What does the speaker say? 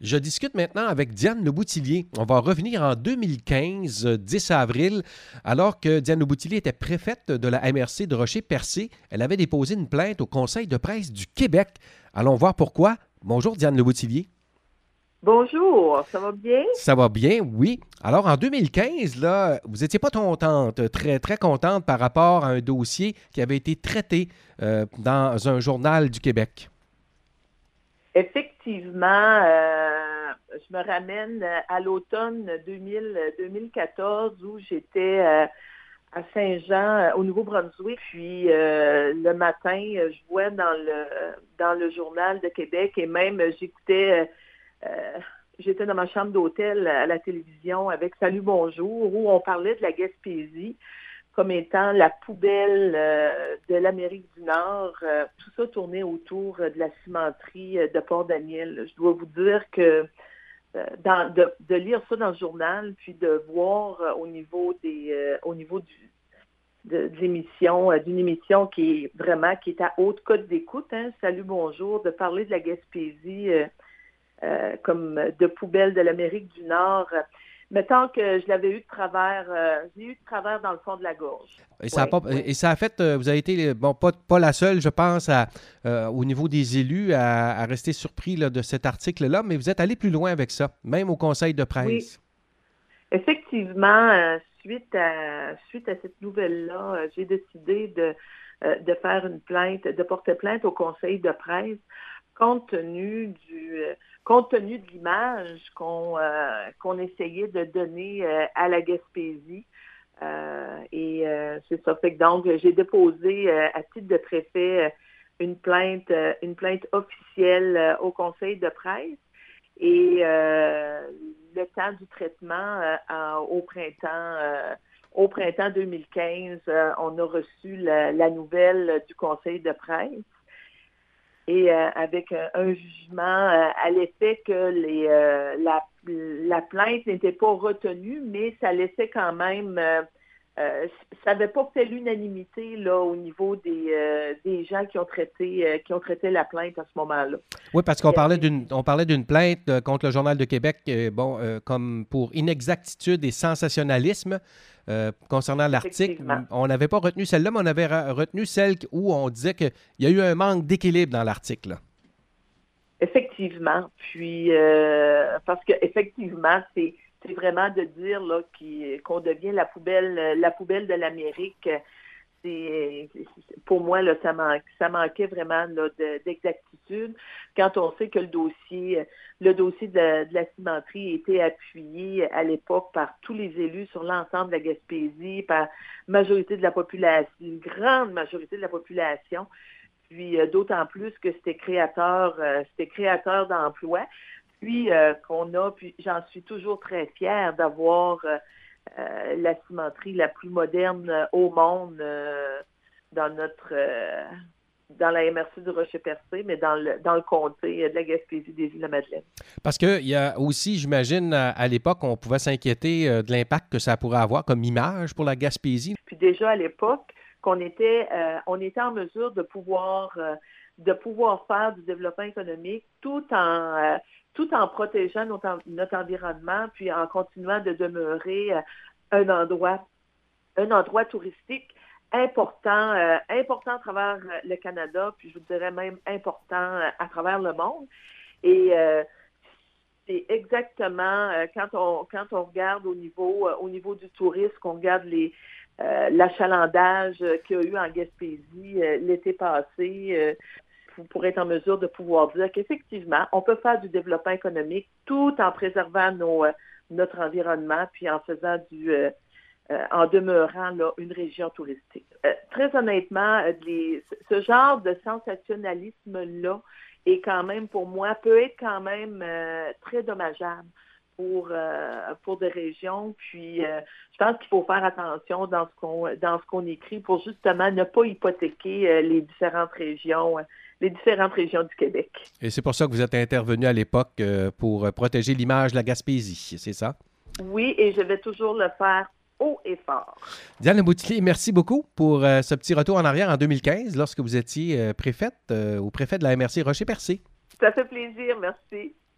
Je discute maintenant avec Diane Leboutillier. On va revenir en 2015, 10 avril, alors que Diane Leboutillier était préfète de la MRC de Rocher-Percé. Elle avait déposé une plainte au Conseil de presse du Québec. Allons voir pourquoi. Bonjour Diane Leboutillier. Bonjour, ça va bien? Ça va bien, oui. Alors en 2015, là, vous n'étiez pas contente, très, très contente par rapport à un dossier qui avait été traité dans un journal du Québec. Effectivement, je me ramène à l'automne 2014 où j'étais à Saint-Jean, au Nouveau-Brunswick. Puis le matin, je vois dans le journal de Québec et même j'étais dans ma chambre d'hôtel à la télévision avec Salut Bonjour où on parlait de la Gaspésie comme étant la poubelle de l'Amérique du Nord. Tout ça tournait autour de la cimenterie de Port-Daniel. Je dois vous dire que de lire ça dans le journal, puis de voir au niveau de l'émission, d'une émission qui est à haute cote d'écoute, hein, Salut Bonjour, de parler de la Gaspésie comme de poubelle de l'Amérique du Nord. Mettons que je l'avais eu de travers, j'ai eu de travers dans le fond de la gorge. Et ça a fait, vous avez été, bon, pas la seule, je pense, au niveau des élus, à rester surpris là, de cet article-là, mais vous êtes allé plus loin avec ça, même au Conseil de Oui, presse. effectivement, suite à cette nouvelle-là, j'ai décidé de faire une plainte, de porter plainte au Conseil de presse, compte tenu de l'image qu'on essayait de donner à la Gaspésie. C'est ça. Fait que donc, j'ai déposé à titre de préfet une plainte officielle au Conseil de presse. Et le temps du traitement au printemps 2015, on a reçu la nouvelle du Conseil de presse. Et avec un jugement à l'effet que la plainte n'était pas retenue, mais ça laissait quand même, ça n'avait pas fait l'unanimité là au niveau des gens qui ont traité la plainte à ce moment-là. Oui, parce qu'on parlait d'une plainte contre le Journal de Québec, comme pour inexactitude et sensationnalisme concernant l'article. On n'avait pas retenu celle-là, mais on avait retenu celle où on disait qu'il y a eu un manque d'équilibre dans l'article. Là. Effectivement. Puis, parce que effectivement, c'est vraiment de dire là qu'on devient la poubelle de l'Amérique. Pour moi, là, ça manquait vraiment là, d'exactitude. Quand on sait que le dossier de la cimenterie a été appuyé à l'époque par tous les élus sur l'ensemble de la Gaspésie, par majorité de la population, une grande majorité de la population, puis d'autant plus que c'était créateur d'emplois. Puis puis j'en suis toujours très fière d'avoir la cimenterie la plus moderne au monde dans la MRC du Rocher-Percé, mais dans le comté de la Gaspésie des Îles-de-la-Madeleine. Parce qu'il y a aussi, j'imagine, à l'époque, on pouvait s'inquiéter de l'impact que ça pourrait avoir comme image pour la Gaspésie. Puis déjà à l'époque, on était en mesure de pouvoir faire du développement économique tout en protégeant notre environnement, puis en continuant de demeurer un endroit touristique important à travers le Canada, puis je vous dirais même important à travers le monde. Et c'est exactement quand on regarde au niveau du tourisme, qu'on regarde l'achalandage qu'il y a eu en Gaspésie l'été passé, pour être en mesure de pouvoir dire qu'effectivement, on peut faire du développement économique tout en préservant notre environnement, puis en faisant en demeurant là, une région touristique. Très honnêtement, ce genre de sensationnalisme-là est quand même, pour moi, peut être quand même très dommageable pour des régions. Puis, je pense qu'il faut faire attention dans ce qu'on écrit pour justement ne pas hypothéquer les différentes régions du Québec. Et c'est pour ça que vous êtes intervenu à l'époque pour protéger l'image de la Gaspésie, c'est ça? Oui, et je vais toujours le faire haut et fort. Diane Leboutillier, merci beaucoup pour ce petit retour en arrière en 2015, lorsque vous étiez préfète ou préfet de la MRC Rocher-Percé. Ça fait plaisir, merci.